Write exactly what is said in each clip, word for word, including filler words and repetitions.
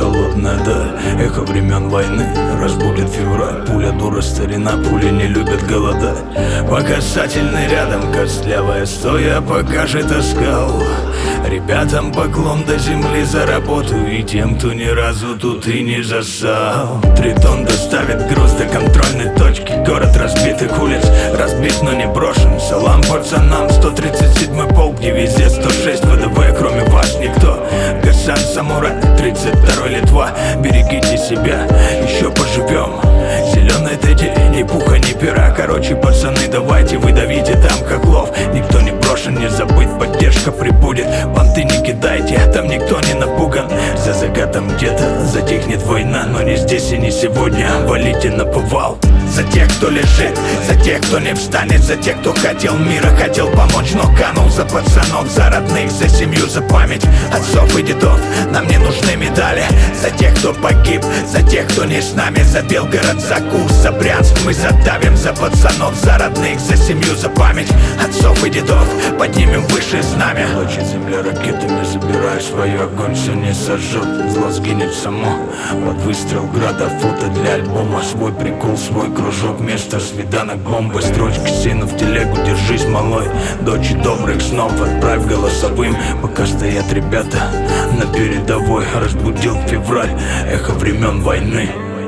холодная даль, эхо времен войны. Разбудит февраль, пуля дура, старина, пули не любят голодать. По касательной рядом костлявая стоя покажет оскал. Ребятам поклон до земли за работу и тем, кто ни разу тут и не засал. Тритон доставит груз до контрольной точки. Город разбитых улиц, разбит, но не брошен. Салам пацанам, сто тридцать седьмой полк, дивизия сто шесть ВДВ, кроме вас никто. Гасан, самурай, тридцать второй Литва. Берегите себя, еще поживем. Зеленой тети, ни пуха, ни пера. Короче, пацаны, давайте вы давите там хохлов. Никто не брошен, не забыть, поддержка прибудет. Понты не кидайте, там никто не напуган. За закатом где-то затихнет война, но не здесь и не сегодня. Валите на повал. За тех, кто лежит, за тех, кто не встанет, за тех, кто хотел мира, хотел помочь, но канул. За пацанов, за родных, за семью, за память отцов и дедов. Нам не нужны медали. За тех, кто погиб, за тех, кто не с нами. За Белгород, за Курск, за Брянск мы задавим. За пацанов, за родных, за семью, за память отцов и дедов. Поднимем выше знамя. Плачет земля ракетами, забирая свой огонь, все не сожжет, зло сгинет само. Под выстрел града, фото для альбома. Свой прикол, свой кружок, место свиданок, бомбы. Строчки сыну в телегу, держись, малой. Дочь добрых снов отправь голосовым. Пока стоят ребята на передовой. Разбудил февраль, эхо времен войны.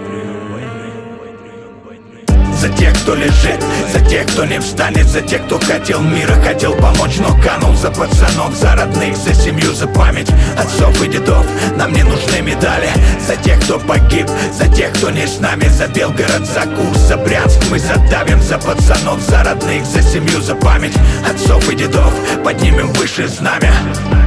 За тех, кто лежит, за тех, кто не встанет. За тех, кто хотел мира, хотел помочь, но канул. За пацанов, за родных, за семью, за память отцов и дедов. Нам не нужны медали. За тех, кто погиб, за тех, кто не с нами. За Белгород, за Курск, за Брянск мы задавим. За пацанов, за родных, за семью, за память отцов и дедов. Поднимем выше знамя.